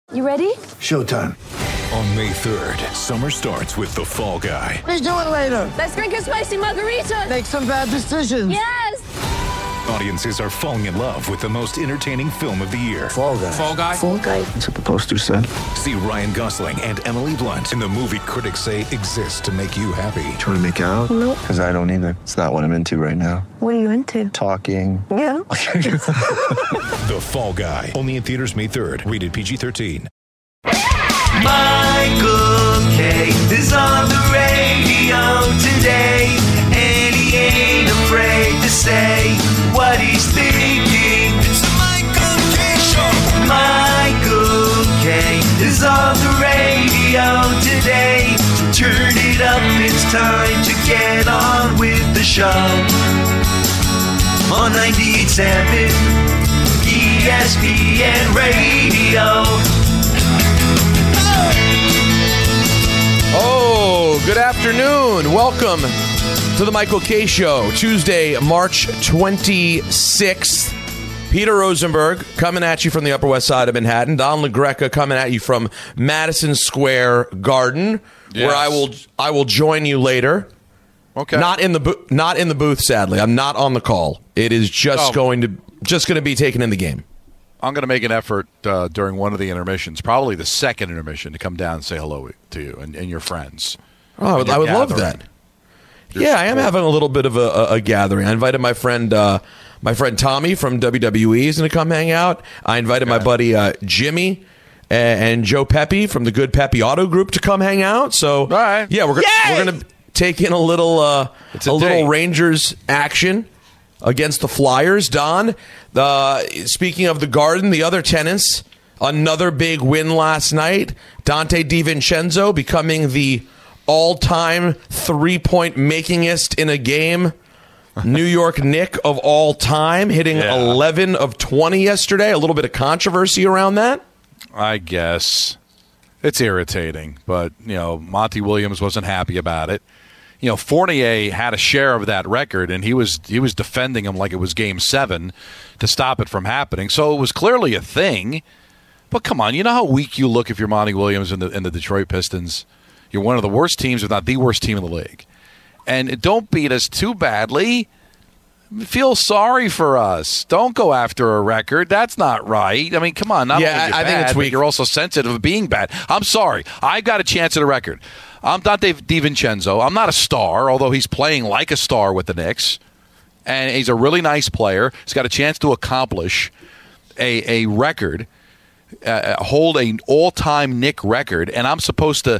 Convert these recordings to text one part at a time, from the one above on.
You ready? Showtime. On May 3rd, summer starts with The Fall Guy. Let's do it later. Let's drink a spicy margarita. Make some bad decisions. Yes! Audiences are falling in love with the most entertaining film of the year. Fall Guy. Fall Guy? Fall Guy. That's what the poster said. See Ryan Gosling and Emily Blunt in the movie critics say exists to make you happy. Trying to make it out? Nope. Because I don't either. It's not what I'm into right now. What are you into? Talking. Yeah. The Fall Guy. Only in theaters May 3rd. Rated PG-13. Michael K. is on the radio today, and he ain't afraid to say what he's thinking. It's the Michael K. Show. Michael K. is on the radio today, so turn it up, it's time to get on with the show. On 98.7 ESPN Radio. Oh, good afternoon. Welcome to the Michael K. Show, Tuesday, March 26th. Peter Rosenberg coming at you from the Upper West Side of Manhattan. Don LaGreca coming at you from Madison Square Garden, where I will join you later. Okay. Not in the booth, sadly. I'm not on the call. It is just going to be taken in the game. I'm going to make an effort during one of the intermissions, probably the second intermission, to come down and say hello to you and your friends. Oh, I would love that. Yeah, I am having a little bit of a gathering. I invited my friend Tommy from WWE is going to come hang out. I invited my buddy Jimmy and Joe Pepe from the Good Pepe Auto Group to come hang out. So, all right. Yeah, we're going to take in a little Rangers action against the Flyers. Don, speaking of the Garden, the other tenants, another big win last night. Dante DiVincenzo becoming the all-time three-point makingest in a game. New York Knick of all time, hitting 11 of 20 yesterday. A little bit of controversy around that. I guess. It's irritating, but, Monty Williams wasn't happy about it. Fournier had a share of that record, and he was defending him like it was Game 7 to stop it from happening. So it was clearly a thing. But come on, you know how weak you look if you're Monty Williams and the Detroit Pistons? You're one of the worst teams, if not the worst team in the league. And don't beat us too badly. Feel sorry for us. Don't go after a record. That's not right. I mean, come on. Not only are you I bad, think it's weak. But you're also sensitive of being bad. I'm sorry. I got a chance at a record. I'm Dante DiVincenzo. I'm not a star, although he's playing like a star with the Knicks. And he's a really nice player. He's got a chance to accomplish a record, hold an all-time Knick record, and I'm supposed to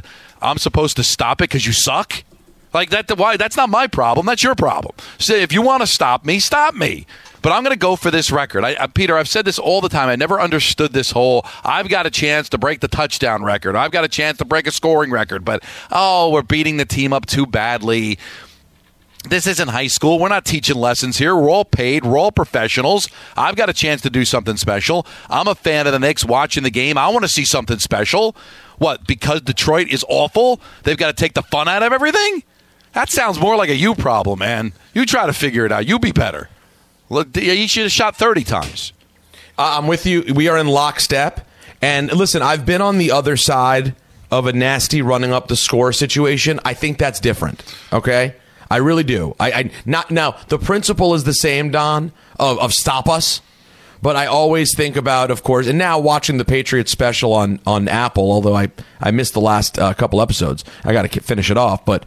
stop it because you suck? Like that? Why? That's not my problem. That's your problem. So if you want to stop me, stop me. But I'm going to go for this record. Peter, I've said this all the time. I never understood this whole, I've got a chance to break the touchdown record. I've got a chance to break a scoring record. But, we're beating the team up too badly. This isn't high school. We're not teaching lessons here. We're all paid. We're all professionals. I've got a chance to do something special. I'm a fan of the Knicks watching the game. I want to see something special. What, because Detroit is awful? They've got to take the fun out of everything? That sounds more like a you problem, man. You try to figure it out. You be better. Look, you should have shot 30 times. I'm with you. We are in lockstep. And listen, I've been on the other side of a nasty running up the score situation. I think that's different. Okay? I really do. Now, the principle is the same, Don, of stop us. But I always think about, of course, and now watching the Patriots special on Apple, although I missed the last couple episodes. I got to finish it off. But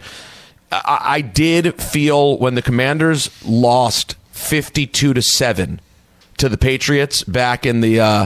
I did feel when the Commanders lost 52-7 to the Patriots back in the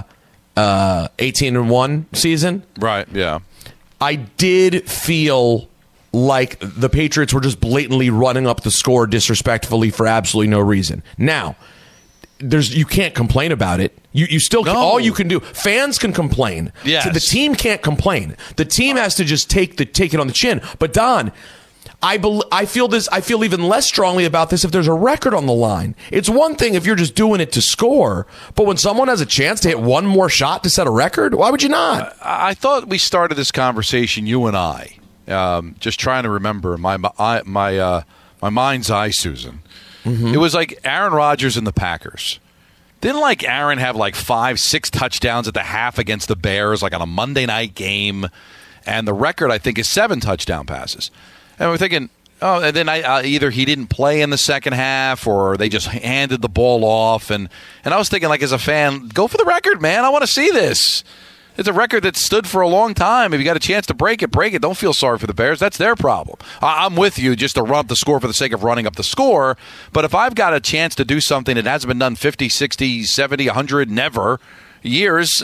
18-1 season. Right, yeah. I did feel like the Patriots were just blatantly running up the score disrespectfully for absolutely no reason. Now, you can't complain about it. You still all you can do. Fans can complain. Yes. So the team can't complain. The team has to just take it on the chin. But Don, I feel even less strongly about this if there's a record on the line. It's one thing if you're just doing it to score, but when someone has a chance to hit one more shot to set a record, why would you not? I thought we started this conversation, you and I, just trying to remember my mind's eye, Susan. Mm-hmm. It was like Aaron Rodgers and the Packers. Didn't like Aaron have like 5-6 touchdowns at the half against the Bears, like on a Monday night game, and the record I think is 7 touchdown passes. And we're thinking, oh, and then either he didn't play in the second half or they just handed the ball off, and I was thinking, like, as a fan, go for the record, man. I want to see this. It's a record that stood for a long time. If you got a chance to break it, break it. Don't feel sorry for the Bears. That's their problem. I'm with you just to run up the score for the sake of running up the score. But if I've got a chance to do something that hasn't been done 50, 60, 70, 100, never years,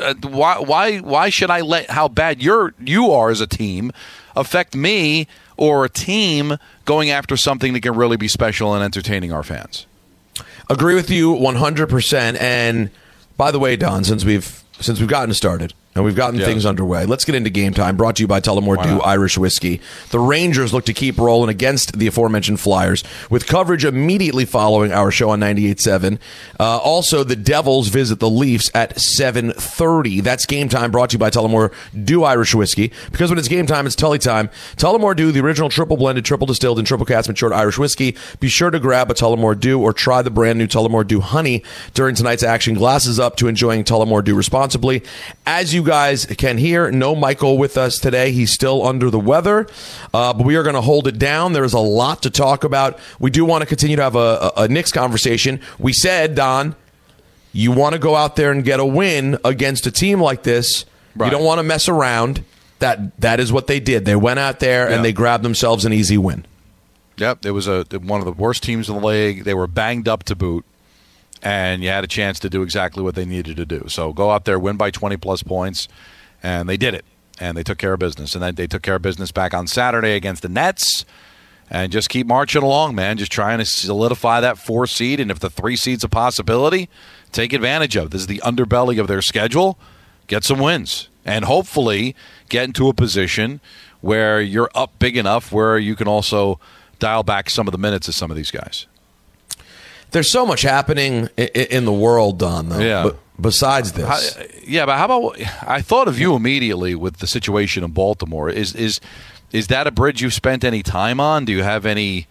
why should I let how bad you are as a team affect me or a team going after something that can really be special and entertaining our fans? Agree with you 100%. And by the way, Don, since we've gotten started and we've gotten things underway, let's get into Game Time, brought to you by Tullamore Dew Irish Whiskey. The Rangers look to keep rolling against the aforementioned Flyers with coverage immediately following our show on 98.7. Also, the Devils visit the Leafs at 7:30. That's Game Time, brought to you by Tullamore Dew Irish Whiskey. Because when it's game time, it's Tully time. Tullamore Dew, the original triple blended, triple distilled, and triple cast matured Irish whiskey. Be sure to grab a Tullamore Dew or try the brand new Tullamore Dew Honey during tonight's action. Glasses up to enjoying Tullamore Dew responsibly. As you guys can hear, no Michael with us today. He's still under the weather, but we are going to hold it down. There's a lot to talk about. We do want to continue to have a Knicks conversation. We said, Don, you want to go out there and get a win against a team like this. Right. You don't want to mess around. That is what they did. They went out there and they grabbed themselves an easy win. Yep, it was one of the worst teams in the league. They were banged up to boot. And you had a chance to do exactly what they needed to do. So go out there, win by 20-plus points, and they did it. And they took care of business. And then they took care of business back on Saturday against the Nets. And just keep marching along, man. Just trying to solidify that 4 seed. And if the 3 seed's a possibility, take advantage of it. This is the underbelly of their schedule. Get some wins. And hopefully get into a position where you're up big enough where you can also dial back some of the minutes of some of these guys. There's so much happening in the world, Don, though. Yeah. But besides this. But how about, I thought of you immediately with the situation in Baltimore. Is that a bridge you've spent any time on? Do you have any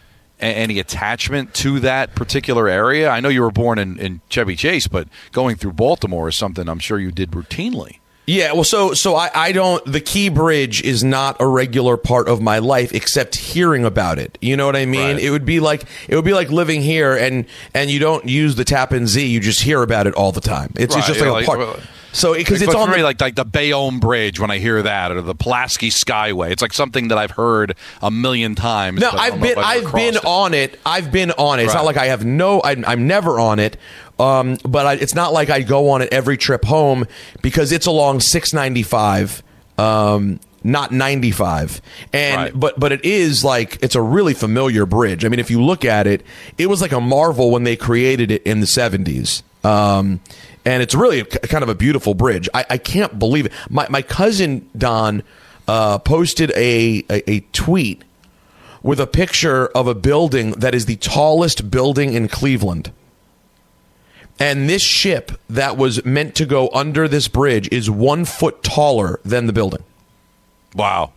attachment to that particular area? I know you were born in Chevy Chase, but going through Baltimore is something I'm sure you did routinely. Yeah, well, so I don't. The Key Bridge is not a regular part of my life, except hearing about it. You know what I mean? Right. It would be like living here, and you don't use the Tappan Zee. You just hear about it all the time. It's just like a part. So because it's on like the Bayonne Bridge when I hear that, or the Pulaski Skyway. It's like something that I've heard a million times. No, I've been on it. I've been on it. It's not like I have I'm never on it. But it's not like I go on it every trip home because it's along 695, not 95. And but it is like it's a really familiar bridge. I mean, if you look at it, it was like a marvel when they created it in the 70s. And it's really kind of a beautiful bridge. I can't believe it. My cousin Don posted a tweet with a picture of a building that is the tallest building in Cleveland. And this ship that was meant to go under this bridge is 1 foot taller than the building. Wow.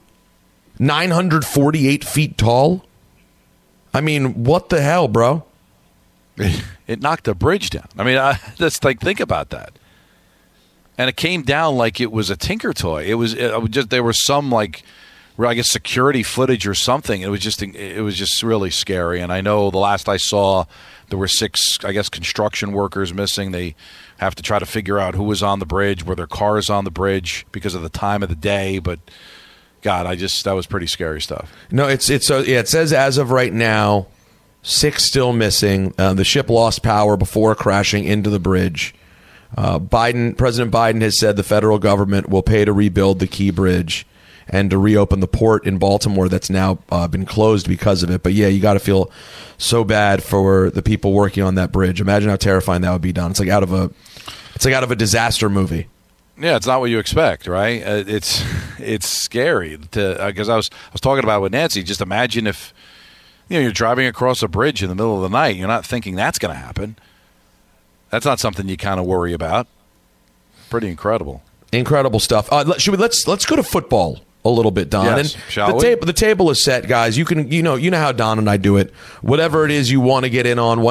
948 feet tall? I mean, what the hell, bro? It knocked the bridge down. I mean, just like think about that. And it came down like it was a Tinker toy. It was just there was some like, I guess, security footage or something. It was just really scary. And I know the last I saw, there were 6, I guess, construction workers missing. They have to try to figure out who was on the bridge, were there cars on the bridge because of the time of the day. But God, that was pretty scary stuff. No, it says as of right now, 6 still missing. The ship lost power before crashing into the bridge. President Biden has said the federal government will pay to rebuild the Key Bridge and to reopen the port in Baltimore that's now been closed because of it. But yeah, you got to feel so bad for the people working on that bridge. Imagine how terrifying that would be, Don. It's like out of a disaster movie. Yeah, it's not what you expect, right? It's scary because I was talking about it with Nancy. Just imagine if you're driving across a bridge in the middle of the night. You're not thinking that's going to happen. That's not something you kind of worry about. Pretty incredible. Incredible stuff. Let's go to football a little bit, Don. Yes. And Shall the table is set, guys. You can, you know how Don and I do it. Whatever it is you want to get in on,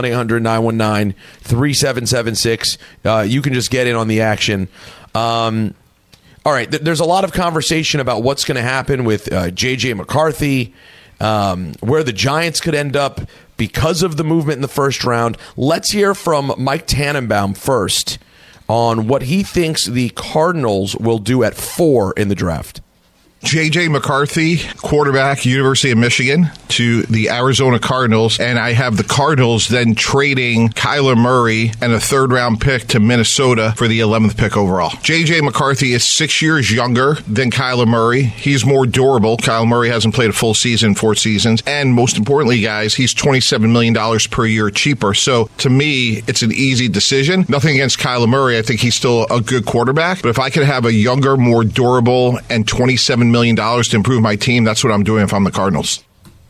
1-800-919-3776. You can just get in on the action. All right, there's a lot of conversation about what's going to happen with J.J. McCarthy, where the Giants could end up because of the movement in the first round. Let's hear from Mike Tannenbaum first on what he thinks the Cardinals will do at 4 in the draft. J.J. McCarthy, quarterback, University of Michigan, to the Arizona Cardinals. And I have the Cardinals then trading Kyler Murray and a third-round pick to Minnesota for the 11th pick overall. J.J. McCarthy is 6 years younger than Kyler Murray. He's more durable. Kyler Murray hasn't played a full season in 4 seasons. And most importantly, guys, he's $27 million per year cheaper. So to me, it's an easy decision. Nothing against Kyler Murray. I think he's still a good quarterback. But if I could have a younger, more durable, and $27 million to improve my team, that's what I'm doing if I'm the Cardinals.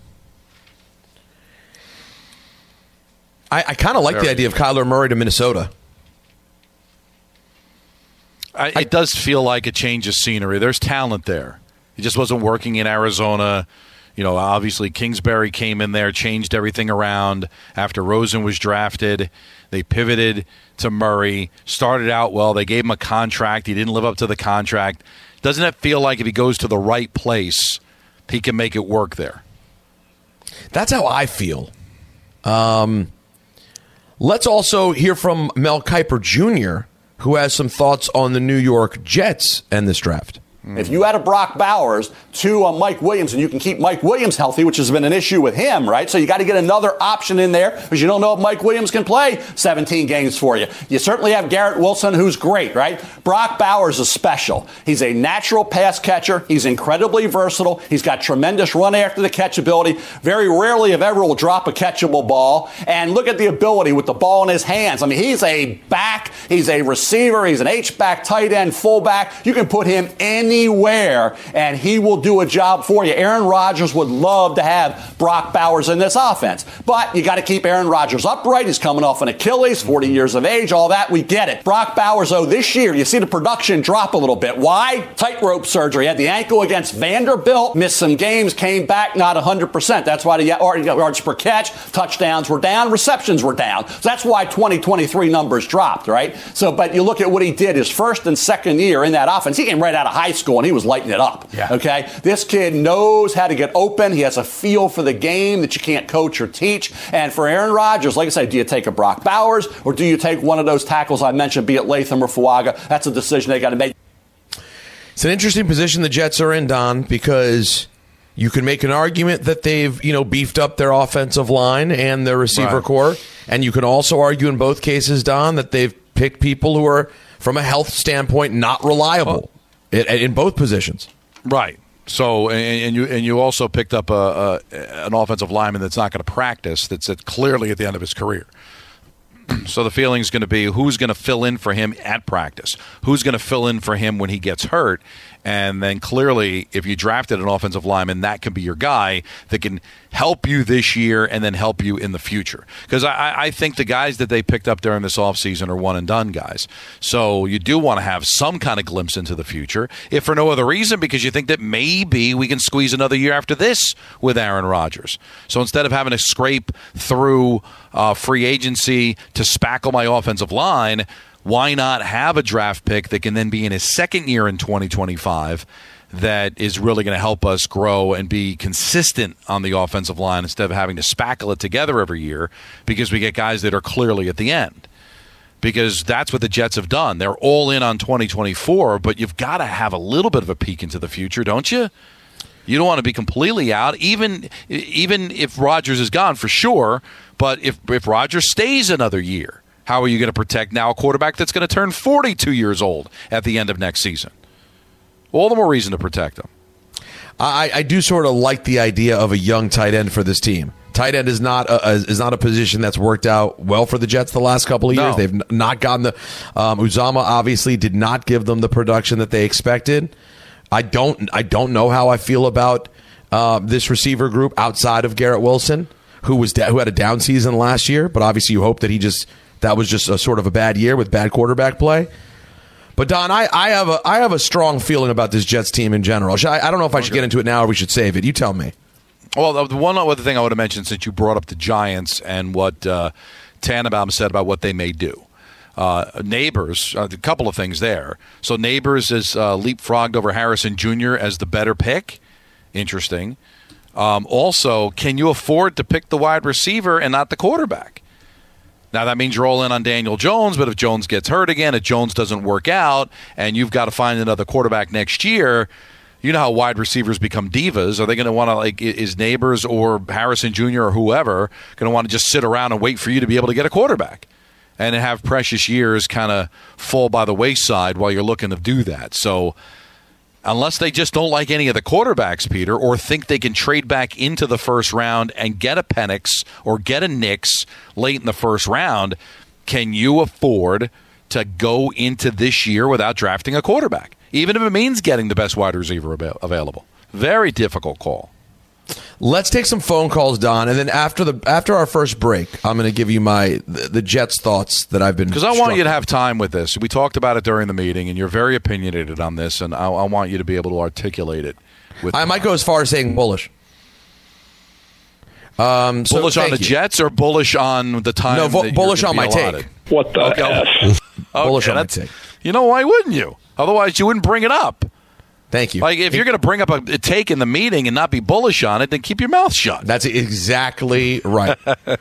I kind of like the idea of Kyler Murray to Minnesota. It does feel like a change of scenery. There's talent there. It just wasn't working in Arizona. You know, obviously Kingsbury came in there, changed everything around after Rosen was drafted. They pivoted to Murray, started out well. They gave him a contract. He didn't live up to the contract. Doesn't it feel like if he goes to the right place, he can make it work there? That's how I feel. Let's also hear from Mel Kiper Jr., who has some thoughts on the New York Jets and this draft. If you add a Brock Bowers to Mike Williams, and you can keep Mike Williams healthy, which has been an issue with him, right? So you got to get another option in there because you don't know if Mike Williams can play 17 games for you. You certainly have Garrett Wilson, who's great, right? Brock Bowers is special. He's a natural pass catcher. He's incredibly versatile. He's got tremendous run after the catch ability. Very rarely, if ever, will drop a catchable ball. And look at the ability with the ball in his hands. I mean, he's a back. He's a receiver. He's an H-back, tight end, fullback. You can put him anywhere, and he will do a job for you. Aaron Rodgers would love to have Brock Bowers in this offense, but you got to keep Aaron Rodgers upright. He's coming off an Achilles, 40 years of age, all that. We get it. Brock Bowers, though, this year, you see the production drop a little bit. Why? Tightrope surgery. Had the ankle against Vanderbilt, missed some games, came back not 100%. That's why the yards per catch, touchdowns were down, receptions were down. So that's why 2023 numbers dropped, right? So, but you look at what he did his first and second year in that offense. He came right out of high school, and he was lighting it up. Yeah. Okay? This kid knows how to get open. He has a feel for the game that you can't coach or teach. And for Aaron Rodgers, like I said, do you take a Brock Bowers or do you take one of those tackles I mentioned, be it Latham or Fuaga? That's a decision they got to make. It's an interesting position the Jets are in, Don, because you can make an argument that they've, beefed up their offensive line and their receiver core. And you can also argue in both cases, Don, that they've picked people who are, from a health standpoint, not reliable in both positions. Right. So, and you also picked up an offensive lineman that's not going to practice, that's clearly at the end of his career. So the feeling is going to be who's going to fill in for him at practice, who's going to fill in for him when he gets hurt. And then clearly, if you drafted an offensive lineman, that can be your guy that can help you this year and then help you in the future. Because I think the guys that they picked up during this offseason are one-and-done guys. So you do want to have some kind of glimpse into the future, if for no other reason, because you think that maybe we can squeeze another year after this with Aaron Rodgers. So instead of having to scrape through free agency to spackle my offensive line, why not have a draft pick that can then be in his second year in 2025 that is really going to help us grow and be consistent on the offensive line instead of having to spackle it together every year because we get guys that are clearly at the end? Because that's what the Jets have done. They're all in on 2024, but you've got to have a little bit of a peek into the future, don't you? You don't want to be completely out, even if Rodgers is gone for sure. But if Rodgers stays another year, how are you going to protect now a quarterback that's going to turn 42 years old at the end of next season? All the more reason to protect him. I do sort of like the idea of a young tight end for this team. Tight end is not a position that's worked out well for the Jets the last couple of years. No. They've not gotten the Uzomah obviously did not give them the production that they expected. I don't know how I feel about this receiver group outside of Garrett Wilson, who had a down season last year, but obviously you hope that that was just a sort of a bad year with bad quarterback play. But Don, I have a strong feeling about this Jets team in general. I don't know if I should get into it now or we should save it. You tell me. Well, the one other thing I would have mentioned since you brought up the Giants and what Tannenbaum said about what they may do. Neighbors, a couple of things there. So Neighbors is leapfrogged over Harrison Jr. as the better pick. Interesting. Also, can you afford to pick the wide receiver and not the quarterback? Now, that means you're all in on Daniel Jones, but if Jones gets hurt again, if Jones doesn't work out, and you've got to find another quarterback next year, you know how wide receivers become divas. Are they going to want to, is Neighbors or Harrison Jr. or whoever going to want to just sit around and wait for you to be able to get a quarterback and have precious years kind of fall by the wayside while you're looking to do that? So unless they just don't like any of the quarterbacks, Peter, or think they can trade back into the first round and get a Penix or get a Nix late in the first round, can you afford to go into this year without drafting a quarterback, even if it means getting the best wide receiver available? Very difficult call. Let's take some phone calls, Don, and then after our first break, I'm going to give you the Jets thoughts that I've been. Because I want you to have time with this. We talked about it during the meeting, and you're very opinionated on this, and I want you to be able to articulate it. I might go as far as saying bullish. Bullish on the Jets or bullish on the time? No, bullish on my take. What the F? Bullish on my take. You know, why wouldn't you? Otherwise, you wouldn't bring it up. Thank you. Like, if you're going to bring up a take in the meeting and not be bullish on it, then keep your mouth shut. That's exactly right.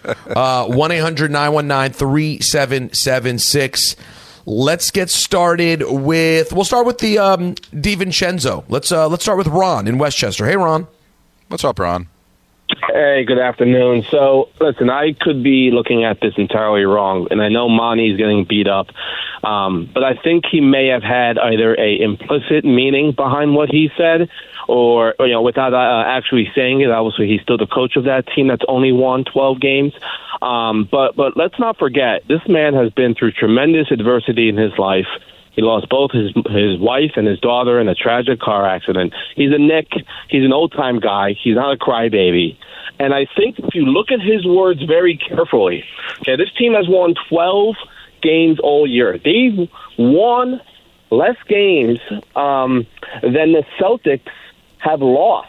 1-800-919-3776. Let's get started with. We'll start with the DiVincenzo. Let's start with Ron in Westchester. Hey, Ron. What's up, Ron? Hey, good afternoon. So, listen, I could be looking at this entirely wrong, and I know Monty's getting beat up, but I think he may have had either a implicit meaning behind what he said, or without actually saying it. Obviously, he's still the coach of that team that's only won 12 games. But let's not forget, this man has been through tremendous adversity in his life. He lost both his wife and his daughter in a tragic car accident. He's a Nick. He's an old-time guy. He's not a crybaby. And I think if you look at his words very carefully, okay, this team has won 12 games all year. They've won less games than the Celtics have lost.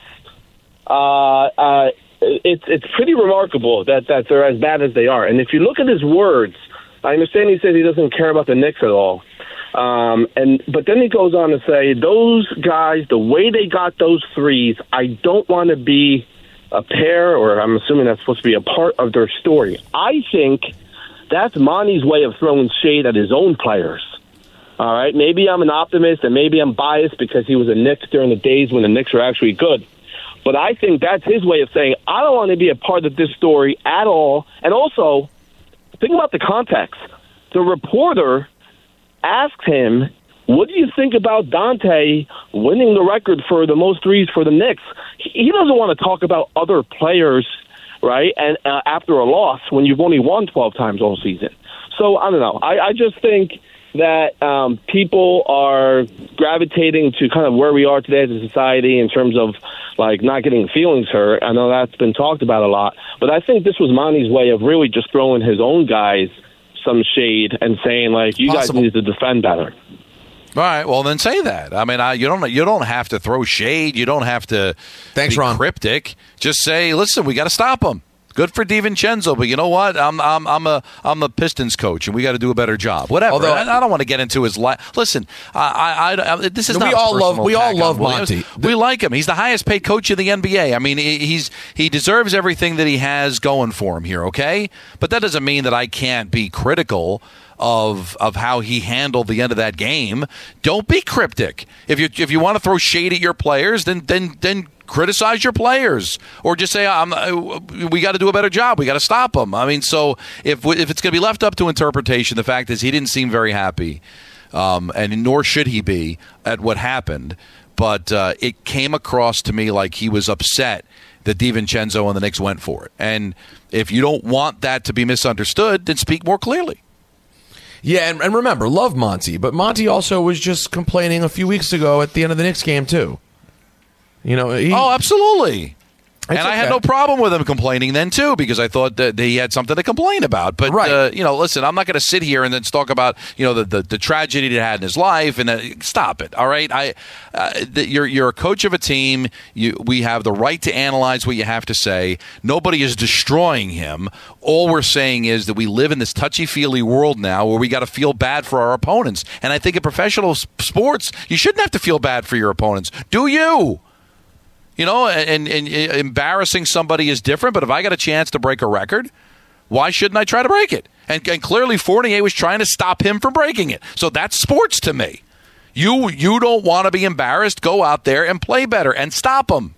It's pretty remarkable that they're as bad as they are. And if you look at his words, I understand he says he doesn't care about the Knicks at all. But then he goes on to say, those guys, the way they got those threes, I don't want to be a pair, or I'm assuming that's supposed to be a part of their story. I think that's Monty's way of throwing shade at his own players. All right, maybe I'm an optimist and maybe I'm biased because he was a Knicks during the days when the Knicks were actually good. But I think that's his way of saying, I don't want to be a part of this story at all. And also, think about the context. The reporter asked him, what do you think about Dante winning the record for the most threes for the Knicks? He doesn't want to talk about other players, right, and after a loss when you've only won 12 times all season. So, I don't know. I just think that people are gravitating to kind of where we are today as a society in terms of, like, not getting feelings hurt. I know that's been talked about a lot. But I think this was Monty's way of really just throwing his own guys some shade and saying, like, you guys need to defend better. All right, well then say that. I mean, you don't have to throw shade. You don't have to be cryptic. Just say, listen, we got to stop them. Good for DiVincenzo, but you know what? I'm a Pistons coach, and we got to do a better job. Whatever. Although, I don't want to get into his life. Listen, this is not. We all love Monty. We like him. He's the highest paid coach in the NBA. I mean, he deserves everything that he has going for him here. Okay, but that doesn't mean that I can't be critical of how he handled the end of that game. Don't be cryptic. If you want to throw shade at your players, then criticize your players, or just say we got to do a better job. We got to stop them. I mean, so if it's going to be left up to interpretation, the fact is he didn't seem very happy, and nor should he be at what happened. But it came across to me like he was upset that DiVincenzo and the Knicks went for it. And if you don't want that to be misunderstood, then speak more clearly. Yeah, and remember, love Monty, but Monty also was just complaining a few weeks ago at the end of the Knicks game too. You know, absolutely. And I had no problem with him complaining then, too, because I thought that he had something to complain about. But, listen, I'm not going to sit here and then talk about, the tragedy that he had in his life. And stop it, all right? You're a coach of a team. We have the right to analyze what you have to say. Nobody is destroying him. All we're saying is that we live in this touchy-feely world now where we got to feel bad for our opponents. And I think in professional sports, you shouldn't have to feel bad for your opponents. Do you? And embarrassing somebody is different, but if I got a chance to break a record, why shouldn't I try to break it? And clearly Fournier was trying to stop him from breaking it. So that's sports to me. You don't want to be embarrassed. Go out there and play better and stop him.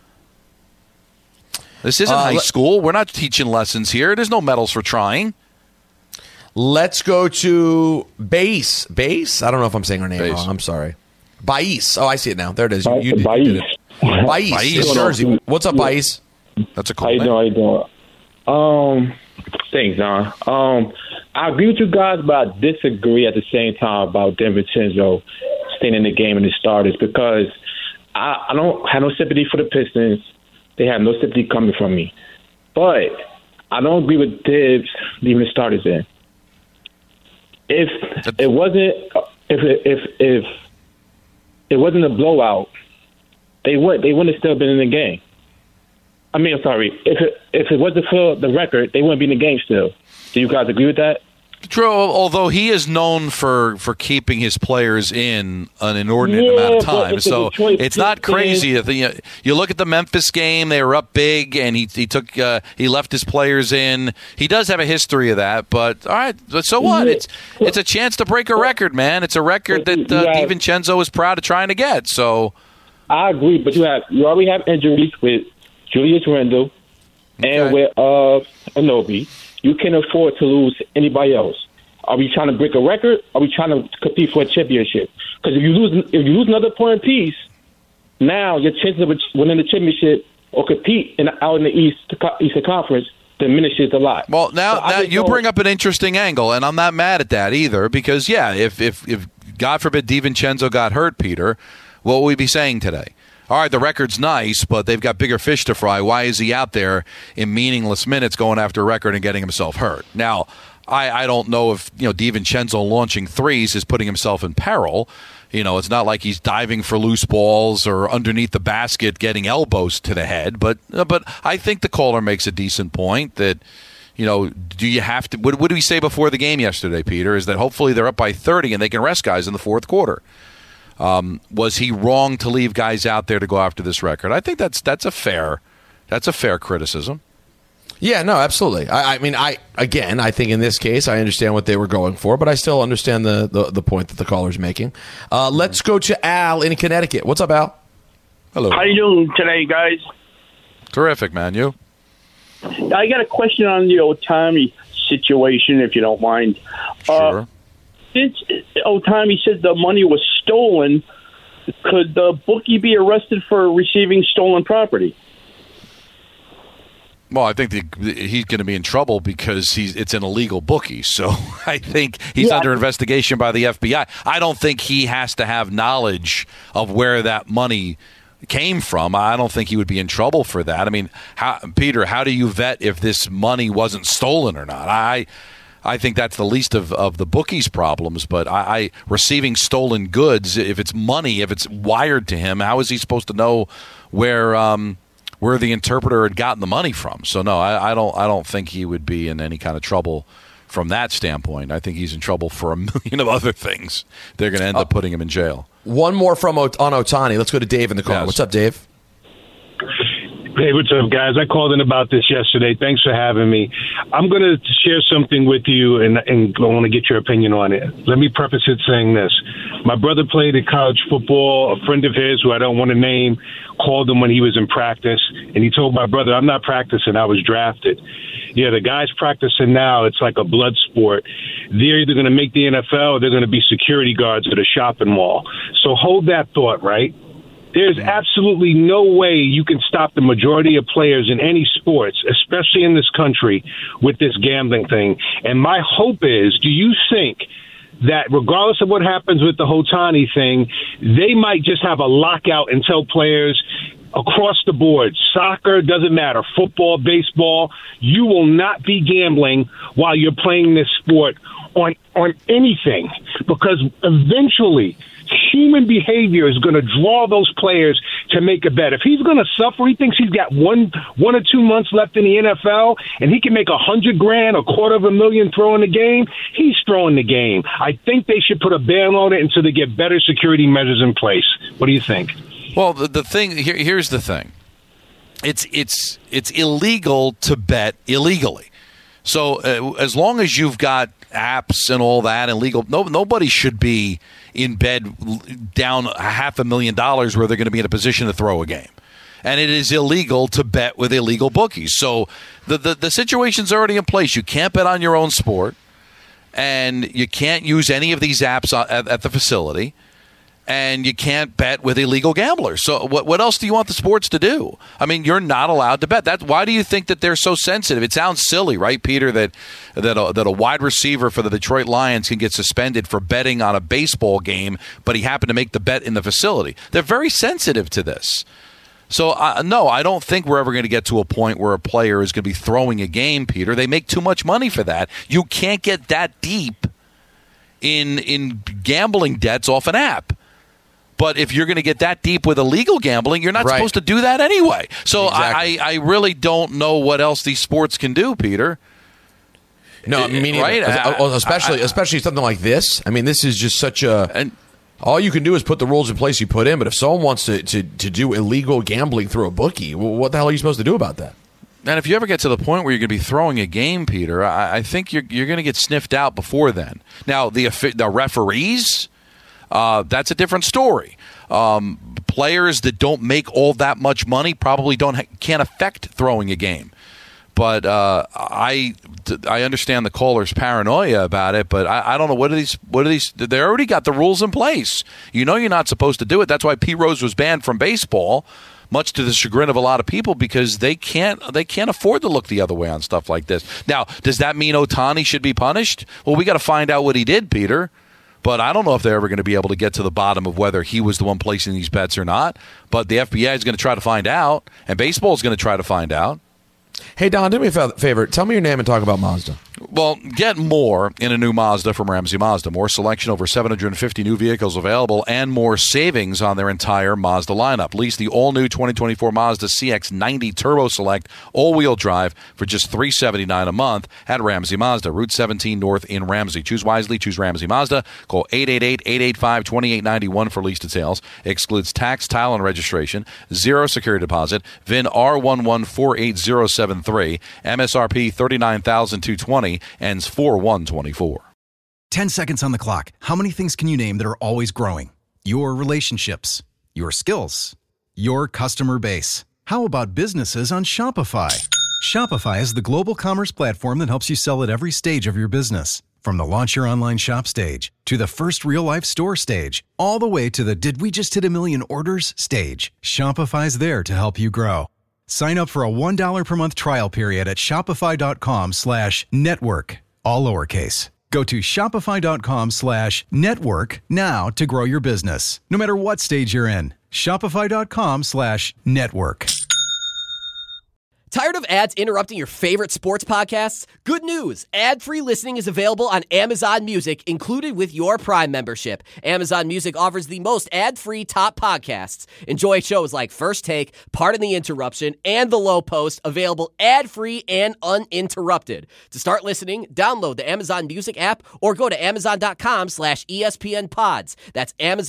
This isn't high school. We're not teaching lessons here. There's no medals for trying. Let's go to Base. Base? I don't know if I'm saying her name wrong. I'm sorry. Bais. Oh, I see it now. There it is. You did it. Bais in Jersey. What's up, Bais? That's a cool name. How you doing? Thanks, Don. I agree with you guys, but I disagree at the same time about DiVincenzo staying in the game and the starters because I don't have no sympathy for the Pistons. They have no sympathy coming from me. But I don't agree with Dibbs leaving the starters in. If it wasn't a blowout, they wouldn't have still been in the game. I mean, I'm sorry. If it wasn't for the record, they wouldn't be in the game still. Do you guys agree with that? True, although he is known for keeping his players in an inordinate amount of time. So it's not crazy. You look at the Memphis game, they were up big, and he left his players in. He does have a history of that, but all right, so what? It's a chance to break a record, man. It's a record that DiVincenzo is proud of trying to get. So I agree, but you already have injuries with Julius Randle and with Anunoby. You can't afford to lose anybody else. Are we trying to break a record? Are we trying to compete for a championship? Because if you lose another point piece, now your chances of winning the championship or compete out in the Eastern Conference diminishes a lot. Well, now you bring up an interesting angle, and I'm not mad at that either. Because if God forbid DiVincenzo got hurt, Peter, what would we be saying today? All right, the record's nice, but they've got bigger fish to fry. Why is he out there in meaningless minutes going after a record and getting himself hurt? Now, I don't know if DiVincenzo launching threes is putting himself in peril. It's not like he's diving for loose balls or underneath the basket getting elbows to the head. But I think the caller makes a decent point that, do you have to? What did we say before the game yesterday, Peter? Is that hopefully they're up by 30 and they can rest guys in the fourth quarter. Was he wrong to leave guys out there to go after this record? I think that's a fair criticism. Yeah, no, absolutely. I think in this case, I understand what they were going for, but I still understand the point that the caller's making. Let's go to Al in Connecticut. What's up, Al? Hello. How you doing today, guys? Terrific, man. You? I got a question on the Ohtani situation, if you don't mind. Sure. Since Ohtani said the money was stolen, could the bookie be arrested for receiving stolen property? Well, I think he's going to be in trouble because it's an illegal bookie. So I think he's under investigation by the FBI. I don't think he has to have knowledge of where that money came from. I don't think he would be in trouble for that. I mean, Peter, how do you vet if this money wasn't stolen or not? I think that's the least of the bookie's problems, but receiving stolen goods, if it's money, if it's wired to him, how is he supposed to know where the interpreter had gotten the money from? So no, I don't think he would be in any kind of trouble from that standpoint. I think he's in trouble for a million of other things. They're going to end up putting him in jail. One more on Ohtani. Let's go to Dave in the car. Yes. What's up, Dave? Hey, what's up, guys? I called in about this yesterday. Thanks for having me. I'm going to share something with you, and I want to get your opinion on it. Let me preface it saying this. My brother played in college football. A friend of his, who I don't want to name, called him when he was in practice, and he told my brother, I'm not practicing, I was drafted. Yeah, the guys practicing now, it's like a blood sport. They're either going to make the NFL or they're going to be security guards at a shopping mall. So hold that thought, right? There's absolutely no way you can stop the majority of players in any sports, especially in this country, with this gambling thing. And my hope is, do you think that regardless of what happens with the Ohtani thing, they might just have a lockout and tell players, across the board, soccer, doesn't matter, football, baseball, you will not be gambling while you're playing this sport on anything, because eventually human behavior is going to draw those players to make a bet. If he's going to suffer, he thinks he's got one or 2 months left in the NFL, and he can make $100,000, $250,000 throwing the game. He's throwing the game. I think they should put a ban on it until they get better security measures in place. What do you think? Well, the thing here's the thing. It's illegal to bet illegally. So as long as you've got apps and all that and legal, nobody should be in bed down $500,000 where they're going to be in a position to throw a game. And it is illegal to bet with illegal bookies. So the situation's already in place. You can't bet on your own sport, and you can't use any of these apps at the facility, and you can't bet with illegal gamblers. So what else do you want the sports to do? I mean, you're not allowed to bet. Why do you think that they're so sensitive? It sounds silly, right, Peter, that a wide receiver for the Detroit Lions can get suspended for betting on a baseball game, but he happened to make the bet in the facility. They're very sensitive to this. So, no, I don't think we're ever going to get to a point where a player is going to be throwing a game, Peter. They make too much money for that. You can't get that deep in gambling debts off an app. But if you're going to get that deep with illegal gambling, you're not supposed to do that anyway. So exactly. I really don't know what else these sports can do, Peter. No, meaning right? especially something like this. I mean, this is just such a. All you can do is put the rules in place you put in. But if someone wants to do illegal gambling through a bookie, what the hell are you supposed to do about that? And if you ever get to the point where you're going to be throwing a game, Peter, I think you're going to get sniffed out before then. Now, the referees. That's a different story. Players that don't make all that much money probably can't affect throwing a game. But I understand the caller's paranoia about it. But I don't know what are these. They already got the rules in place. You know you're not supposed to do it. That's why P. Rose was banned from baseball, much to the chagrin of a lot of people, because they can't afford to look the other way on stuff like this. Now, does that mean Ohtani should be punished? Well, we got to find out what he did, Peter. But I don't know if they're ever going to be able to get to the bottom of whether he was the one placing these bets or not. But the FBI is going to try to find out, and baseball is going to try to find out. Hey, Don, do me a favor. Tell me your name and talk about Mazda. Well, get more in a new Mazda from Ramsey Mazda. More selection, over 750 new vehicles available, and more savings on their entire Mazda lineup. Lease the all-new 2024 Mazda CX-90 Turbo Select all-wheel drive for just $379 a month at Ramsey Mazda, Route 17 North in Ramsey. Choose wisely. Choose Ramsey Mazda. Call 888-885-2891 for lease details. Excludes tax, title, and registration. Zero security deposit. VIN R1148073. MSRP $39,220. Ends 4/1/24. 10 seconds on the clock. How many things can you name that are always growing? Your relationships, your skills, your customer base. How about businesses on Shopify? Shopify is the global commerce platform that helps you sell at every stage of your business. From the launch your online shop stage, to the first real-life store stage, all the way to the did we just hit 1 million orders stage. Shopify's there to help you grow. Sign up for a $1 per month trial period at shopify.com/network, all lowercase. Go to shopify.com/network now to grow your business, no matter what stage you're in. Shopify.com/network. Tired of ads interrupting your favorite sports podcasts? Good news! Ad-free listening is available on Amazon Music, included with your Prime membership. Amazon Music offers the most ad-free top podcasts. Enjoy shows like First Take, Pardon the Interruption, and The Low Post, available ad-free and uninterrupted. To start listening, download the Amazon Music app or go to amazon.com/ESPN-Pods. That's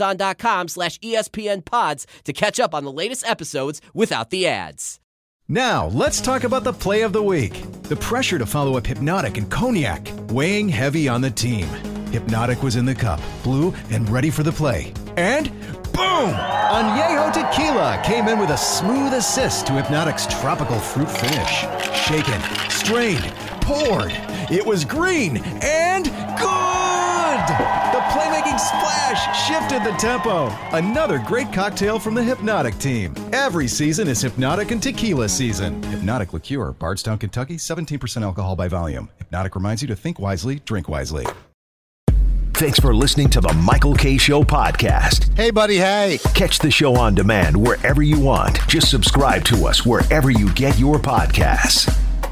amazon.com/ESPN-Pods to catch up on the latest episodes without the ads. Now, let's talk about the play of the week. The pressure to follow up Hypnotic and Cognac, weighing heavy on the team. Hypnotic was in the cup, blue, and ready for the play. And boom! Añejo Tequila came in with a smooth assist to Hypnotic's tropical fruit finish. Shaken, strained, poured. It was green and good! The playmaking splash shifted the tempo. Another great cocktail from the Hypnotic team. Every season is Hypnotic and Tequila season. Hypnotic Liqueur, Bardstown, Kentucky, 17% alcohol by volume. Hypnotic reminds you to think wisely, drink wisely. Thanks for listening to the Michael Kay Show podcast. Hey, buddy, hey. Catch the show on demand wherever you want. Just subscribe to us wherever you get your podcasts.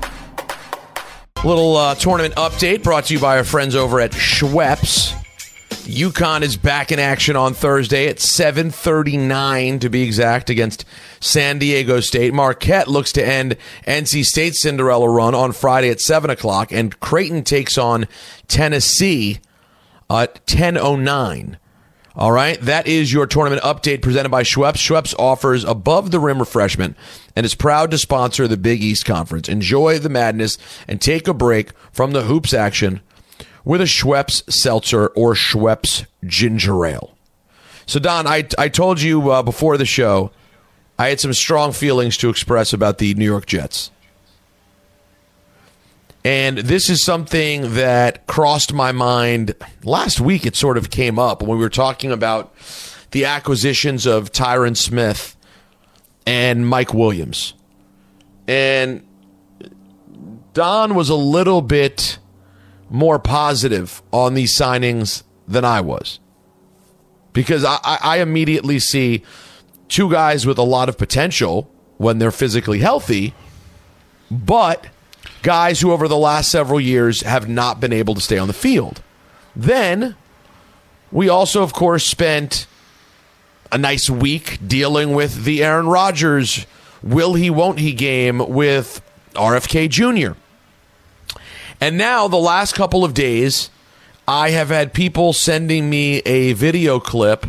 Little tournament update brought to you by our friends over at Schweppes. UConn is back in action on Thursday at 7:39 to be exact against San Diego State. Marquette looks to end NC State's Cinderella run on Friday at 7 o'clock, and Creighton takes on Tennessee at 10:09. All right, that is your tournament update presented by Schweppes. Schweppes offers above-the-rim refreshment and is proud to sponsor the Big East Conference. Enjoy the madness and take a break from the hoops action with a Schweppes Seltzer or Schweppes Ginger Ale. So, Don, I told you before the show I had some strong feelings to express about the New York Jets. And this is something that crossed my mind last week. It sort of came up when we were talking about the acquisitions of Tyron Smith and Mike Williams. And Don was a little bit more positive on these signings than I was. Because I immediately see two guys with a lot of potential when they're physically healthy, but guys who over the last several years have not been able to stay on the field. Then we also, of course, spent a nice week dealing with the Aaron Rodgers will he, won't he game with RFK Jr. And now the last couple of days, I have had people sending me a video clip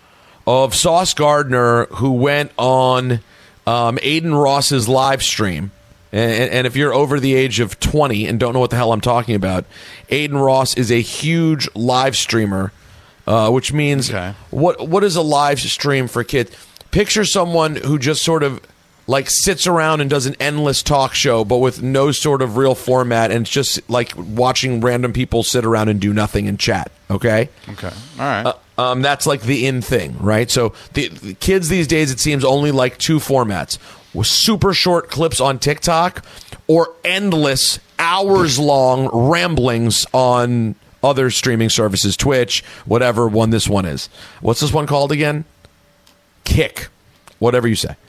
of Sauce Gardner who went on Aiden Ross's live stream. And if you're over the age of 20 and don't know what the hell I'm talking about, Aiden Ross is a huge live streamer, which means what is a live stream for kids? Picture someone who just sort of like sits around and does an endless talk show, but with no sort of real format, and it's just like watching random people sit around and do nothing and chat. Okay. Okay. All right. That's like the in thing, right? So the kids these days, it seems, only like two formats: with super short clips on TikTok or endless hours-long ramblings on other streaming services, Twitch, whatever one this one is. What's this one called again? Kick, whatever you say.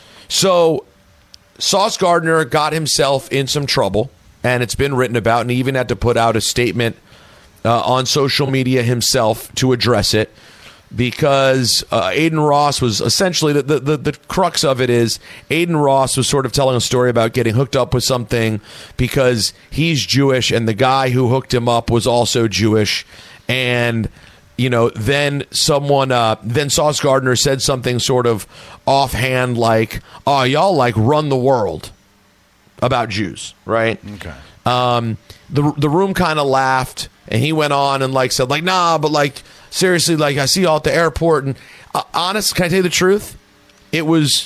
So Sauce Gardner got himself in some trouble, and it's been written about, and he even had to put out a statement on social media himself to address it, because Aiden Ross was essentially, the crux of it is Aiden Ross was sort of telling a story about getting hooked up with something because he's Jewish, and the guy who hooked him up was also Jewish. And you know, then then Sauce Gardner said something sort of offhand like, "Oh, y'all like run the world," about Jews, right? Okay. The room kind of laughed, and he went on and like said like, "Nah, but like seriously, like I see y'all at the airport." And honest, can I tell you the truth? It was,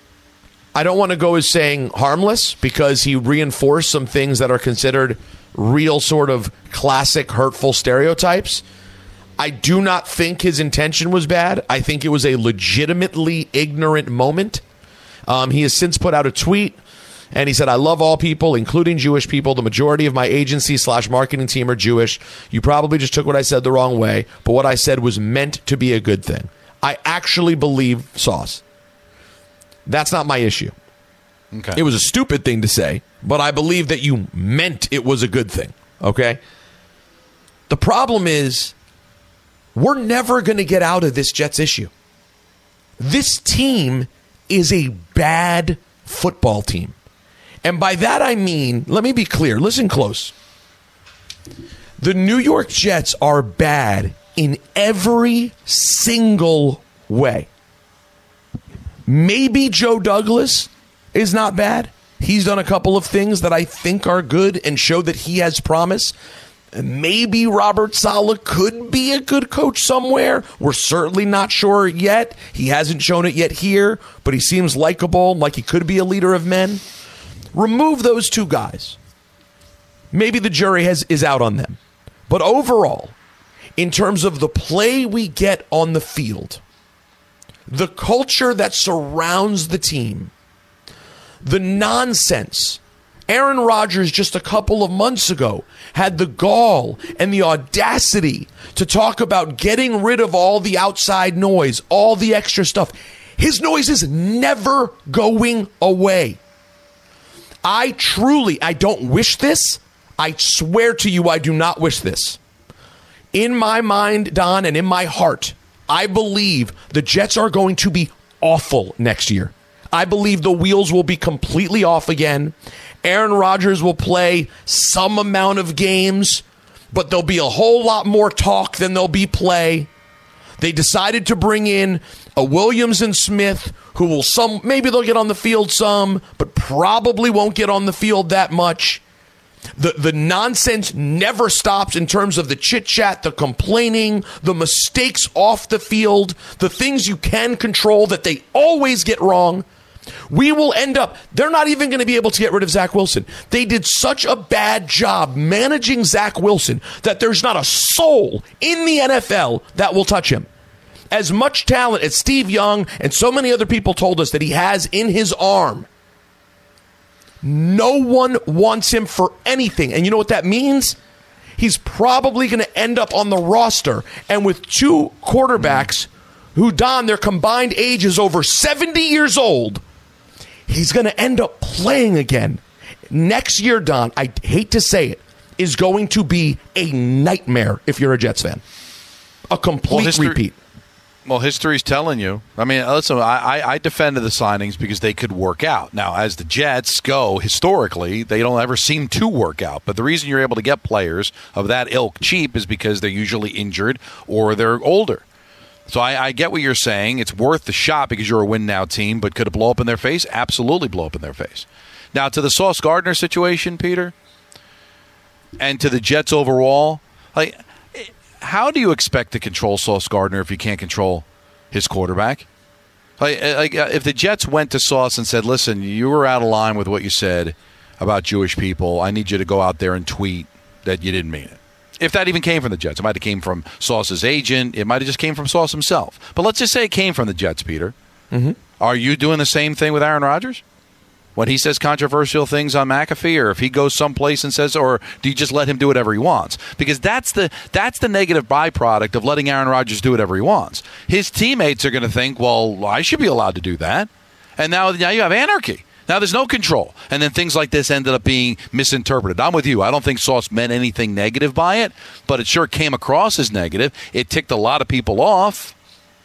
I don't want to go as saying harmless, because he reinforced some things that are considered real sort of classic hurtful stereotypes. I do not think his intention was bad. I think it was a legitimately ignorant moment. He has since put out a tweet, and he said, "I love all people, including Jewish people. The majority of my agency/marketing team are Jewish. You probably just took what I said the wrong way, but what I said was meant to be a good thing." I actually believe Sauce. That's not my issue. Okay. It was a stupid thing to say, but I believe that you meant it was a good thing. Okay? The problem is, we're never going to get out of this Jets issue. This team is a bad football team. And by that I mean, let me be clear, listen close. The New York Jets are bad in every single way. Maybe Joe Douglas is not bad. He's done a couple of things that I think are good and show that he has promise. Maybe Robert Saleh could be a good coach somewhere. We're certainly not sure yet. He hasn't shown it yet here, but he seems likable, like he could be a leader of men. Remove those two guys. Maybe the jury is out on them. But overall, in terms of the play we get on the field, the culture that surrounds the team, the nonsense Aaron Rodgers just a couple of months ago had the gall and the audacity to talk about getting rid of all the outside noise, all the extra stuff. His noise is never going away. I don't wish this. I swear to you, I do not wish this. In my mind, Don, and in my heart, I believe the Jets are going to be awful next year. I believe the wheels will be completely off again. Aaron Rodgers will play some amount of games, but there'll be a whole lot more talk than there'll be play. They decided to bring in a Williams and Smith, who will maybe they'll get on the field some, but probably won't get on the field that much. The nonsense never stops in terms of the chit-chat, the complaining, the mistakes off the field, the things you can control that they always get wrong. We will end up, they're not even going to be able to get rid of Zach Wilson. They did such a bad job managing Zach Wilson that there's not a soul in the NFL that will touch him. As much talent as Steve Young and so many other people told us that he has in his arm, no one wants him for anything. And you know what that means? He's probably going to end up on the roster. And with two quarterbacks who, Don, their combined age is over 70 years old, he's going to end up playing again. Next year, Don, I hate to say it, is going to be a nightmare if you're a Jets fan. A complete repeat. Well, history's telling you. I mean, listen, I defended the signings because they could work out. Now, as the Jets go, historically, they don't ever seem to work out. But the reason you're able to get players of that ilk cheap is because they're usually injured or they're older. So I get what you're saying. It's worth the shot because you're a win-now team, but could it blow up in their face? Absolutely blow up in their face. Now, to the Sauce Gardner situation, Peter, and to the Jets overall, how do you expect to control Sauce Gardner if you can't control his quarterback? If the Jets went to Sauce and said, listen, you were out of line with what you said about Jewish people, I need you to go out there and tweet that you didn't mean it. If that even came from the Jets. It might have came from Sauce's agent. It might have just came from Sauce himself. But let's just say it came from the Jets, Peter. Mm-hmm. Are you doing the same thing with Aaron Rodgers? When he says controversial things on McAfee, or if he goes someplace and says, or do you just let him do whatever he wants? Because that's the negative byproduct of letting Aaron Rodgers do whatever he wants. His teammates are going to think, well, I should be allowed to do that. And now you have anarchy. Now there's no control. And then things like this ended up being misinterpreted. I'm with you. I don't think Sauce meant anything negative by it, but it sure came across as negative. It ticked a lot of people off.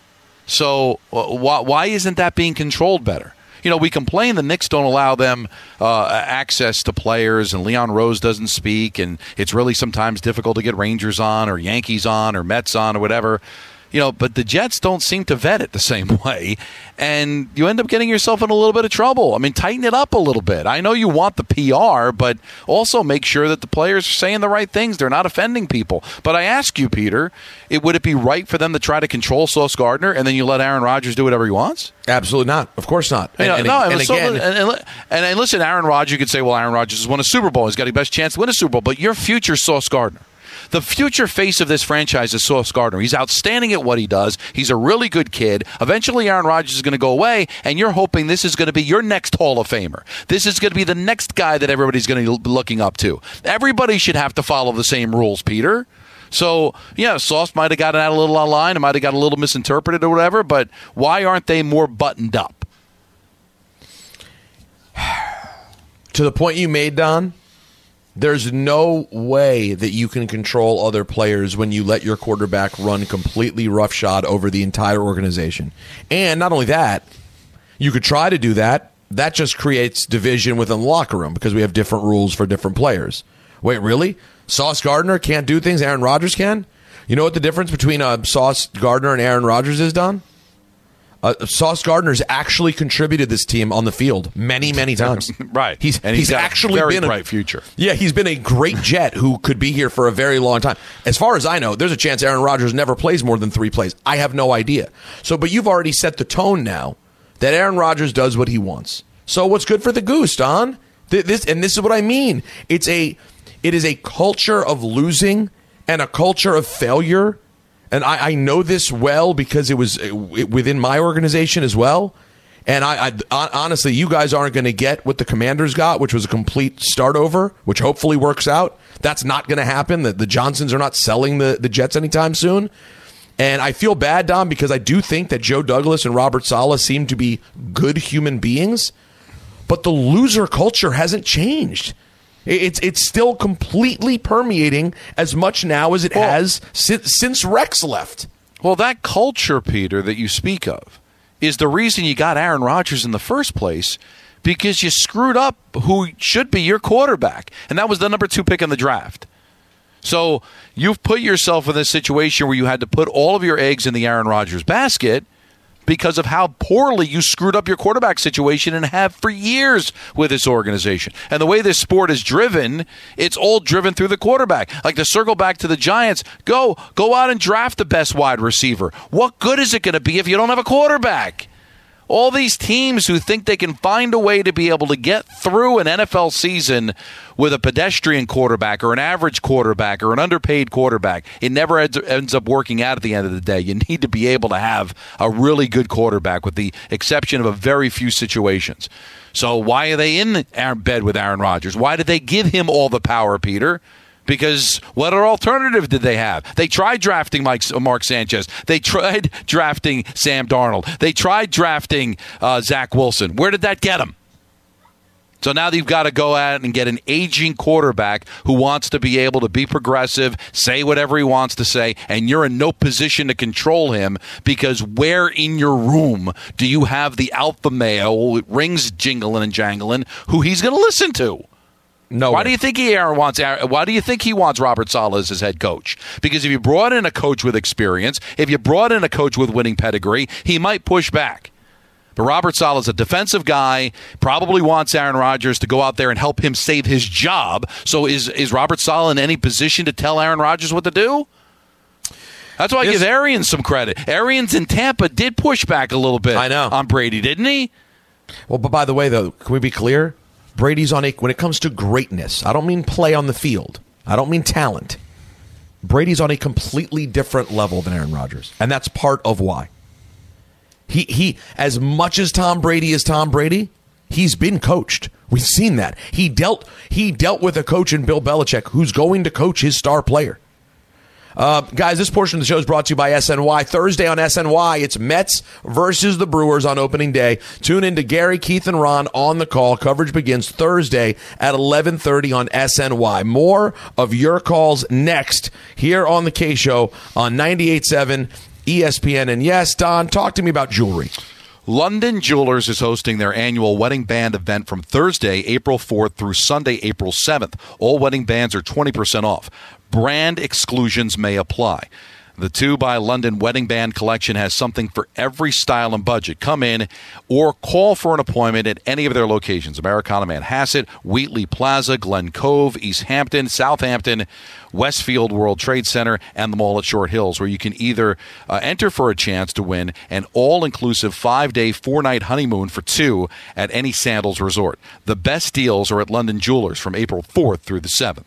So why isn't that being controlled better? You know, we complain the Knicks don't allow them access to players, and Leon Rose doesn't speak, and it's really sometimes difficult to get Rangers on or Yankees on or Mets on or whatever. You know, but the Jets don't seem to vet it the same way, and you end up getting yourself in a little bit of trouble. I mean, tighten it up a little bit. I know you want the PR, but also make sure that the players are saying the right things. They're not offending people. But I ask you, Peter, would it be right for them to try to control Sauce Gardner, and then you let Aaron Rodgers do whatever he wants? Absolutely not. Of course not. And listen, Aaron Rodgers, you could say, well, Aaron Rodgers has won a Super Bowl. He's got the best chance to win a Super Bowl. But your future Sauce Gardner. The future face of this franchise is Sauce Gardner. He's outstanding at what he does. He's a really good kid. Eventually, Aaron Rodgers is going to go away, and you're hoping this is going to be your next Hall of Famer. This is going to be the next guy that everybody's going to be looking up to. Everybody should have to follow the same rules, Peter. So, yeah, Sauce might have gotten out a little online. It might have got a little misinterpreted or whatever, but why aren't they more buttoned up? To the point you made, Don, there's no way that you can control other players when you let your quarterback run completely roughshod over the entire organization. And not only that, you could try to do that. That just creates division within the locker room because we have different rules for different players. Wait, really? Sauce Gardner can't do things Aaron Rodgers can? You know what the difference between Sauce Gardner and Aaron Rodgers is, Don? Sauce Gardner's actually contributed this team on the field many, many times. Right. He's got actually a very been bright future. Yeah, he's been a great Jet who could be here for a very long time. As far as I know, there's a chance Aaron Rodgers never plays more than 3 plays. I have no idea. But you've already set the tone now that Aaron Rodgers does what he wants. So what's good for the goose, Don? This is what I mean. It is a culture of losing and a culture of failure. And I know this well because it was within my organization as well. And I honestly, you guys aren't going to get what the Commanders got, which was a complete start over, which hopefully works out. That's not going to happen. The Johnsons are not selling the Jets anytime soon. And I feel bad, Dom, because I do think that Joe Douglas and Robert Saleh seem to be good human beings, but the loser culture hasn't changed. It's still completely permeating as much now as it has since Rex left. Well, that culture, Peter, that you speak of is the reason you got Aaron Rodgers in the first place, because you screwed up who should be your quarterback, and that was the number 2 pick in the draft. So you've put yourself in this situation where you had to put all of your eggs in the Aaron Rodgers basket because of how poorly you screwed up your quarterback situation and have for years with this organization. And the way this sport is driven, it's all driven through the quarterback. Like, to circle back to the Giants, go out and draft the best wide receiver. What good is it going to be if you don't have a quarterback? All these teams who think they can find a way to be able to get through an NFL season with a pedestrian quarterback or an average quarterback or an underpaid quarterback, it never ends up working out at the end of the day. You need to be able to have a really good quarterback, with the exception of a very few situations. So why are they in bed with Aaron Rodgers? Why did they give him all the power, Peter? Because what other alternative did they have? They tried drafting Mark Sanchez. They tried drafting Sam Darnold. They tried drafting Zach Wilson. Where did that get them? So now you've got to go out and get an aging quarterback who wants to be able to be progressive, say whatever he wants to say, and you're in no position to control him, because where in your room do you have the alpha male, rings jingling and jangling, who he's going to listen to? No. Why do you think Why do you think he wants Robert Saleh as his head coach? Because if you brought in a coach with experience, if you brought in a coach with winning pedigree, he might push back. But Robert Saleh is a defensive guy, probably wants Aaron Rodgers to go out there and help him save his job. So is Robert Saleh in any position to tell Aaron Rodgers what to do? That's why I give Arians some credit. Arians in Tampa did push back a little bit on Brady, didn't he? Well, but by the way, though, can we be clear? Brady's when it comes to greatness, I don't mean play on the field. I don't mean talent. Brady's on a completely different level than Aaron Rodgers. And that's part of why. He as much as Tom Brady is Tom Brady, he's been coached. We've seen that. He dealt with a coach in Bill Belichick who's going to coach his star player. Guys, this portion of the show is brought to you by SNY. Thursday on SNY, it's Mets versus the Brewers on opening day. Tune in to Gary, Keith, and Ron on the call. Coverage begins Thursday at 11:30 on SNY. More of your calls next here on the K Show on 98.7 ESPN. And yes, Don, talk to me about jewelry. London Jewelers is hosting their annual wedding band event from Thursday, April 4th through Sunday, April 7th. All wedding bands are 20% off. Brand exclusions may apply. The 2 by London Wedding Band collection has something for every style and budget. Come in or call for an appointment at any of their locations: Americana, Manhasset, Wheatley Plaza, Glen Cove, East Hampton, Southampton, Westfield World Trade Center, and the mall at Short Hills, where you can either enter for a chance to win an all-inclusive 5-day, 4-night honeymoon for 2 at any Sandals resort. The best deals are at London Jewelers from April 4th through the 7th.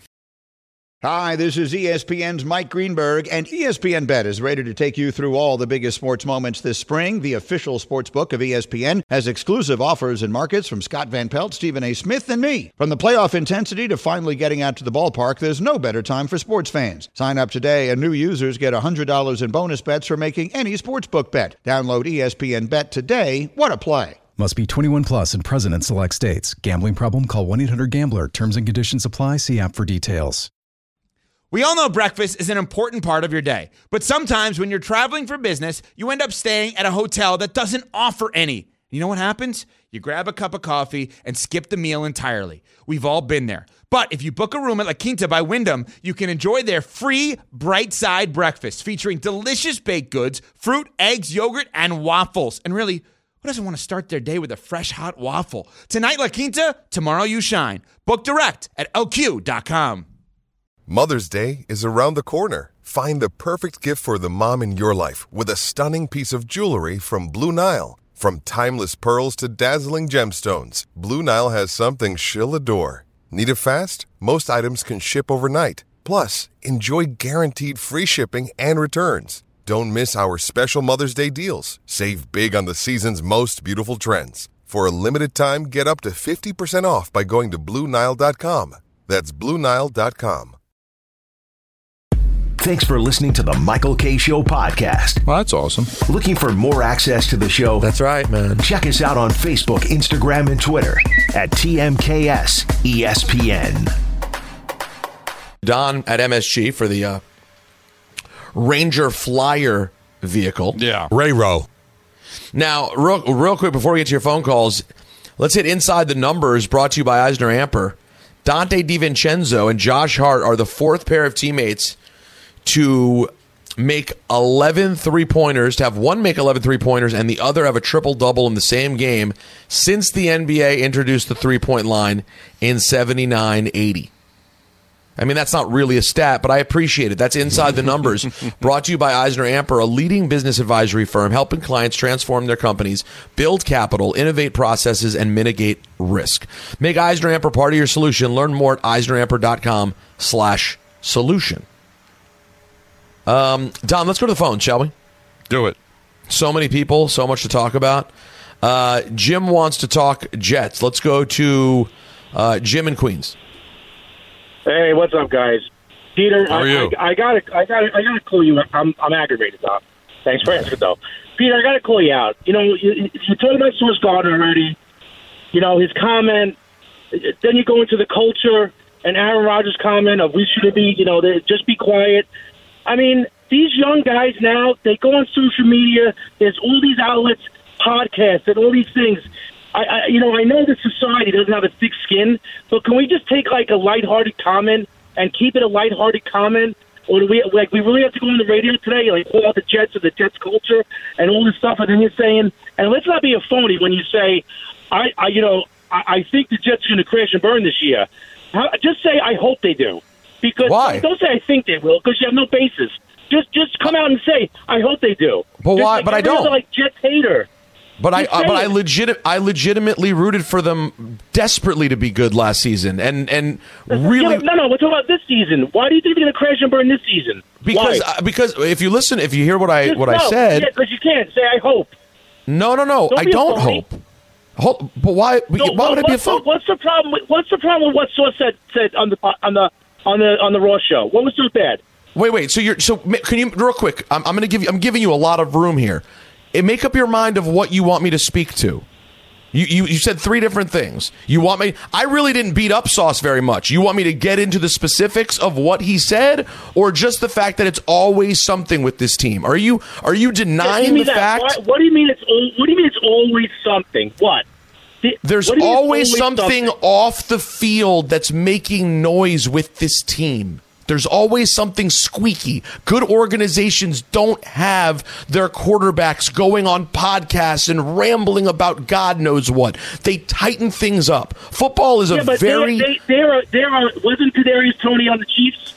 Hi, this is ESPN's Mike Greenberg, and ESPN Bet is ready to take you through all the biggest sports moments this spring. The official sports book of ESPN has exclusive offers and markets from Scott Van Pelt, Stephen A. Smith, and me. From the playoff intensity to finally getting out to the ballpark, there's no better time for sports fans. Sign up today, and new users get $100 in bonus bets for making any sportsbook bet. Download ESPN Bet today. What a play. Must be 21 plus and present in select states. Gambling problem? Call 1-800-GAMBLER. Terms and conditions apply. See app for details. We all know breakfast is an important part of your day, but sometimes when you're traveling for business, you end up staying at a hotel that doesn't offer any. You know what happens? You grab a cup of coffee and skip the meal entirely. We've all been there. But if you book a room at La Quinta by Wyndham, you can enjoy their free Bright Side breakfast featuring delicious baked goods, fruit, eggs, yogurt, and waffles. And really, who doesn't want to start their day with a fresh, hot waffle? Tonight, La Quinta, tomorrow you shine. Book direct at LQ.com. Mother's Day is around the corner. Find the perfect gift for the mom in your life with a stunning piece of jewelry from Blue Nile. From timeless pearls to dazzling gemstones, Blue Nile has something she'll adore. Need it fast? Most items can ship overnight. Plus, enjoy guaranteed free shipping and returns. Don't miss our special Mother's Day deals. Save big on the season's most beautiful trends. For a limited time, get up to 50% off by going to BlueNile.com. That's BlueNile.com. Thanks for listening to the Michael K. Show podcast. Well, that's awesome. Looking for more access to the show? That's right, man. Check us out on Facebook, Instagram, and Twitter at TMKS ESPN. Don at MSG for the Ranger Flyer vehicle. Yeah. Ray-Ro. Now, real quick before we get to your phone calls, let's hit Inside the Numbers, brought to you by Eisner Amper. Dante DiVincenzo and Josh Hart are the fourth pair of teammates to make 11 three-pointers, to have one make 11 three-pointers and the other have a triple-double in the same game since the NBA introduced the three-point line in 79-80. I mean, that's not really a stat, but I appreciate it. That's Inside the Numbers, brought to you by Eisner Amper, a leading business advisory firm helping clients transform their companies, build capital, innovate processes, and mitigate risk. Make Eisner Amper part of your solution. Learn more at EisnerAmper.com/solution. Don, let's go to the phone, shall we? Do it. So many people, so much to talk about. Jim wants to talk Jets. Let's go to Jim in Queens. Hey, what's up, guys? Peter, how are you? I gotta call you. I'm aggravated, Doc. Thanks for asking, though. Peter, I gotta call you out. You know, you talked about Sauce Gardner already. You know his comment. Then you go into the culture and Aaron Rodgers' comment of we shouldn't be. You know, just be quiet. I mean, these young guys now, they go on social media. There's all these outlets, podcasts, and all these things. I know the society doesn't have a thick skin, but can we just take like a lighthearted comment and keep it a lighthearted comment? Or do we really have to go on the radio today, like call out the Jets or the Jets culture and all this stuff? And then you're saying, and let's not be a phony when you say, I think the Jets are going to crash and burn this year. Just say I hope they do, because why? Don't say I think they will, because you have no basis. Just come out and say I hope they do. But why? Like, but I don't. Like Jets hater. But I legitimately rooted for them desperately to be good last season, and really. No. We're talking about this season. Why do you think they're going to crash and burn this season? Because if you hear what I said, because you can't say I hope. No. I don't hope. But why? Why would I be a phone? What's the problem? What's the problem with what Sauce said on the Raw show? What was so bad? Wait. So can you real quick? I'm giving you a lot of room here. Make up your mind of what you want me to speak to. You said three different things. You want me? I really didn't beat up Sauce very much. You want me to get into the specifics of what he said, or just the fact that it's always something with this team? Are you denying the fact? What do you mean it's always something? What? There's always something off the field that's making noise with this team. There's always something squeaky. Good organizations don't have their quarterbacks going on podcasts and rambling about God knows what. They tighten things up. Football is wasn't Kadarius Toney on the Chiefs?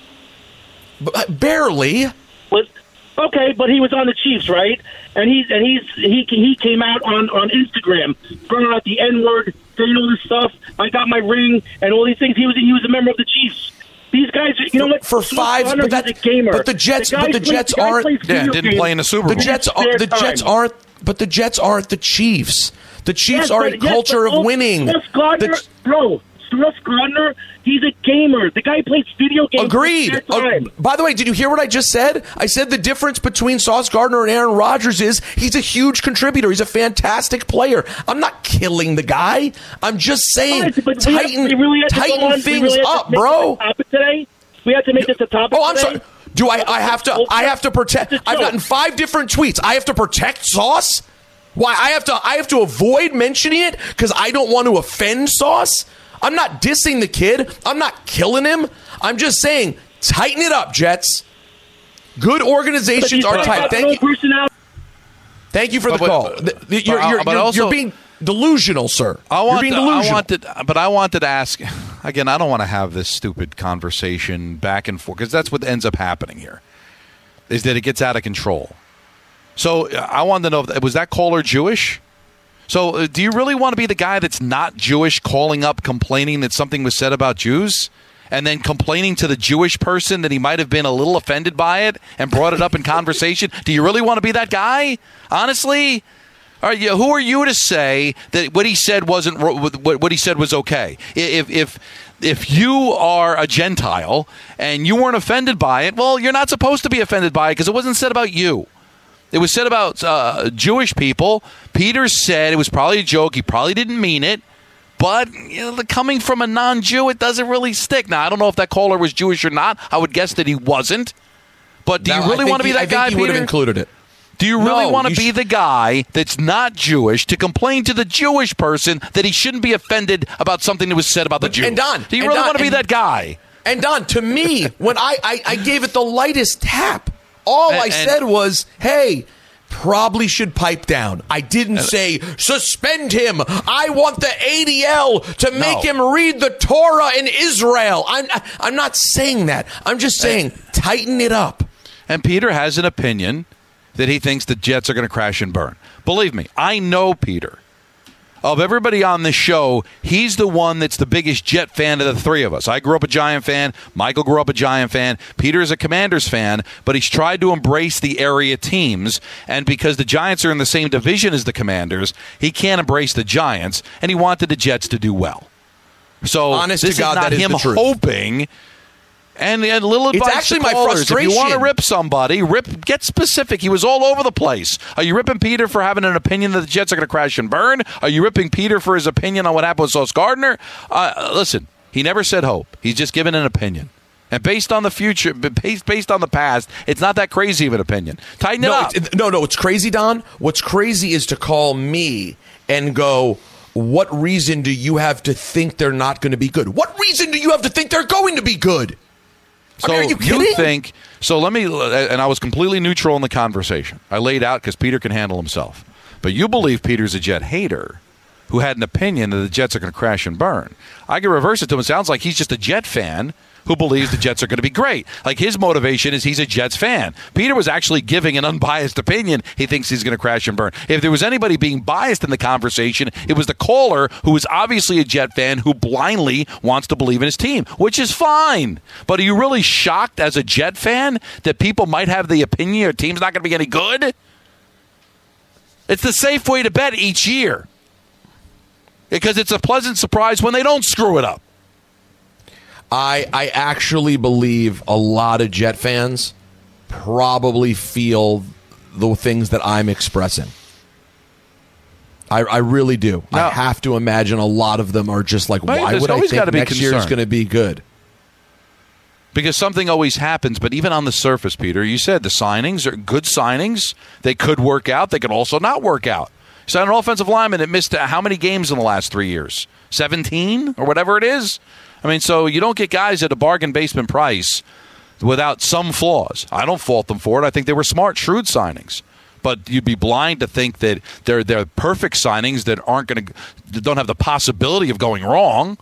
Barely. Okay, but he was on the Chiefs, right? And he came out on Instagram, throwing out the N-word, saying all this stuff. I got my ring and all these things. He was a member of the Chiefs. These guys, you know what? For five, but the Jets aren't. Didn't play in the Super Bowl. The Jets aren't. But the Jets aren't the Chiefs. The Chiefs are a culture of winning. Sauce Gardner, Sauce Gardner, he's a gamer. The guy plays video games. Agreed. By the way, did you hear what I just said? I said the difference between Sauce Gardner and Aaron Rodgers is he's a huge contributor. He's a fantastic player. I'm not killing the guy. I'm just saying tighten things up, bro. We have to make this a topic. Oh, I'm sorry. Do I have to protect? I've gotten 5 different tweets. I have to protect Sauce? Why? I have to avoid mentioning it because I don't want to offend Sauce? I'm not dissing the kid. I'm not killing him. I'm just saying, tighten it up, Jets. Good organizations are tight. Thank you. Thank you for the call. You're being delusional, sir. You're being delusional. I wanted to ask, again, I don't want to have this stupid conversation back and forth, because that's what ends up happening here, is that it gets out of control. So I wanted to know, was that caller Jewish? So do you really want to be the guy that's not Jewish calling up complaining that something was said about Jews? and then complaining to the Jewish person that he might have been a little offended by it and brought it up in conversation? Do you really want to be that guy? Honestly? Who are you to say that what he said wasn't what he said was okay? If you are a Gentile and you weren't offended by it, well, you're not supposed to be offended by it because it wasn't said about you. It was said about Jewish people. Peter said it was probably a joke. He probably didn't mean it. But coming from a non-Jew, it doesn't really stick. Now, I don't know if that caller was Jewish or not. I would guess that he wasn't. But do you really want to be that guy, Peter? I think he would have included it. Do you really want to be the guy that's not Jewish to complain to the Jewish person that he shouldn't be offended about something that was said about the Jew? And Don, do you really want to be that guy? And Don, to me, when I gave it the lightest tap, all I said was, hey, probably should pipe down. I didn't say suspend him. I want the ADL to make him read the Torah in Israel. I'm not saying that. I'm just saying tighten it up. And Peter has an opinion that he thinks the Jets are going to crash and burn. Believe me, I know Peter. Of everybody on this show, he's the one that's the biggest Jet fan of the three of us. I grew up a Giant fan. Michael grew up a Giant fan. Peter is a Commanders fan, but he's tried to embrace the area teams. And because the Giants are in the same division as the Commanders, he can't embrace the Giants, and he wanted the Jets to do well. So honest this to God, is not that is him the truth. Hoping. And a little advice it's actually to my callers. frustration. If you want to rip somebody, get specific. He was all over the place. Are you ripping Peter for having an opinion that the Jets are going to crash and burn? Are you ripping Peter for his opinion on what happened with Sauce Gardner? Listen, he never said hope. He's just given an opinion. And based on the future, based on the past, it's not that crazy of an opinion. Tighten it up. No, it's crazy, Don. What's crazy is to call me and go, what reason do you have to think they're not going to be good? What reason do you have to think they're going to be good? So are you think, so let me, and I was completely neutral in the conversation. I laid out because Peter can handle himself. But you believe Peter's a Jet hater who had an opinion that the Jets are going to crash and burn. I can reverse it to him. It sounds like he's just a Jet fan who believes the Jets are going to be great. Like his motivation is he's a Jets fan. Peter was actually giving an unbiased opinion. He thinks he's going to crash and burn. If there was anybody being biased in the conversation, it was the caller who is obviously a Jet fan who blindly wants to believe in his team, which is fine. But are you really shocked as a Jet fan that people might have the opinion your team's not going to be any good? It's the safe way to bet each year because it's a pleasant surprise when they don't screw it up. I actually believe a lot of Jet fans probably feel the things that I'm expressing. I really do. Now, I have to imagine a lot of them are just like, why would I think next year is going to be good? Because something always happens, but even on the surface, Peter, you said the signings are good signings. They could work out. They could also not work out. So an offensive lineman that missed how many games in the last 3 years? 17 or whatever it is? I mean, so you don't get guys at a bargain basement price without some flaws. I don't fault them for it. I think they were smart, shrewd signings. But you'd be blind to think that they're perfect signings that don't have the possibility of going wrong.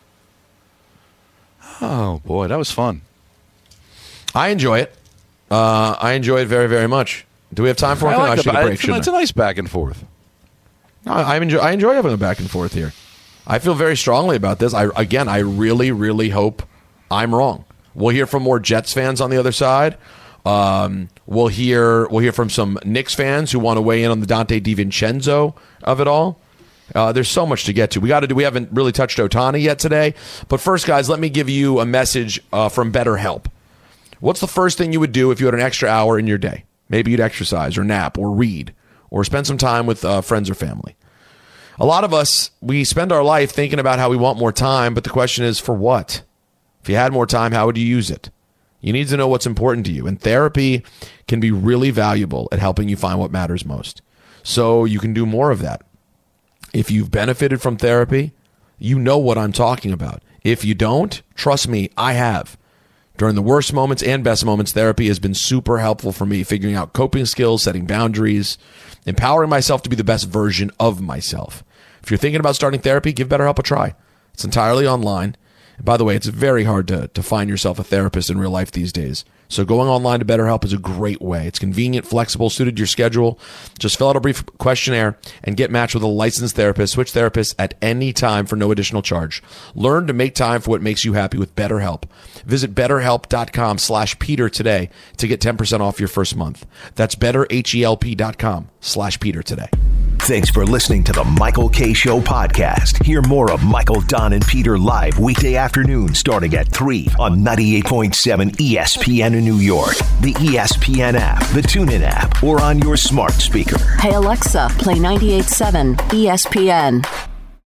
Oh, boy, that was fun. I enjoy it. I enjoy it very, very much. Do we have time for it? I should take a break, it's a nice back and forth. No, I enjoy having a back and forth here. I feel very strongly about this. I really, really hope I'm wrong. We'll hear from more Jets fans on the other side. We'll hear from some Knicks fans who want to weigh in on the Dante DiVincenzo of it all. There's so much to get to. We haven't really touched Ohtani yet today. But first, guys, let me give you a message from BetterHelp. What's the first thing you would do if you had an extra hour in your day? Maybe you'd exercise or nap or read or spend some time with friends or family. A lot of us, we spend our life thinking about how we want more time, but the question is, for what? If you had more time, how would you use it? You need to know what's important to you, and therapy can be really valuable at helping you find what matters most. So you can do more of that. If you've benefited from therapy, you know what I'm talking about. If you don't, trust me, I have. During the worst moments and best moments, therapy has been super helpful for me, figuring out coping skills, setting boundaries, empowering myself to be the best version of myself. If you're thinking about starting therapy, give BetterHelp a try. It's entirely online. By the way, it's very hard to find yourself a therapist in real life these days. So going online to BetterHelp is a great way. It's convenient, flexible, suited to your schedule. Just fill out a brief questionnaire and get matched with a licensed therapist. Switch therapists at any time for no additional charge. Learn to make time for what makes you happy with BetterHelp. Visit BetterHelp.com/Peter today to get 10% off your first month. That's BetterHelp.com/Peter today. Thanks for listening to the Michael Kay Show podcast. Hear more of Michael, Don, and Peter live weekday afternoon starting at 3 on 98.7 ESPN in New York, the ESPN app, the TuneIn app, or on your smart speaker. Hey Alexa, play 98.7 ESPN.